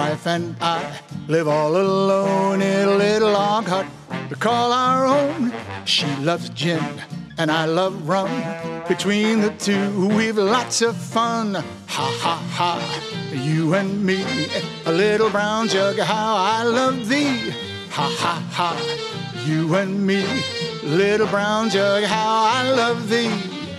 wife and I live all alone in a little log hut we call our own. She loves gin and I love rum. Between the two, we've lots of fun. Ha, ha, ha, you and me, a little brown jug, how I love thee. Ha, ha, ha, you and me, little brown jug, how I love thee.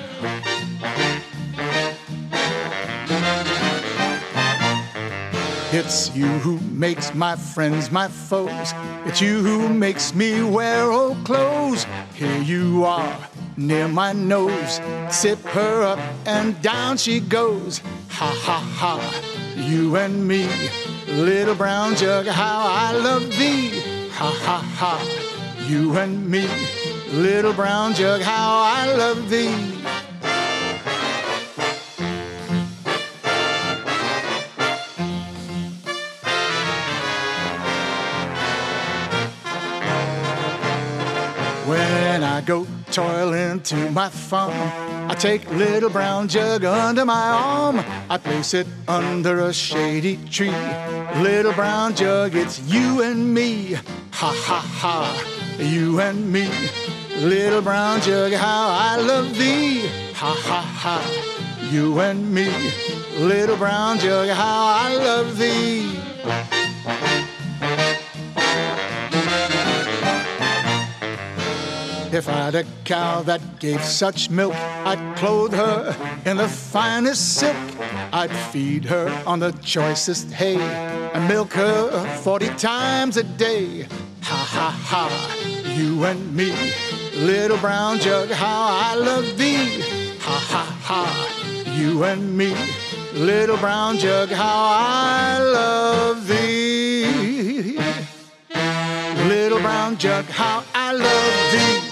It's you who makes my friends my foes. It's you who makes me wear old clothes. Here you are, near my nose. Sip her up and down she goes. Ha, ha, ha, you and me, little brown jug, how I love thee. Ha, ha, ha, you and me, little brown jug, how I love thee. When I go toiling to my farm, I take little brown jug under my arm. I place it under a shady tree. Little brown jug, it's you and me. Ha, ha, ha, you and me. Little brown jug, how I love thee. Ha, ha, ha, you and me. Little brown jug, how I love thee. If I'd a cow that gave such milk, I'd clothe her in the finest silk. I'd feed her on the choicest hay and milk her 40 times a day. Ha, ha, ha, you and me, little brown jug, how I love thee. Ha, ha, ha, you and me, little brown jug, how I love thee. Little brown jug, how I love thee.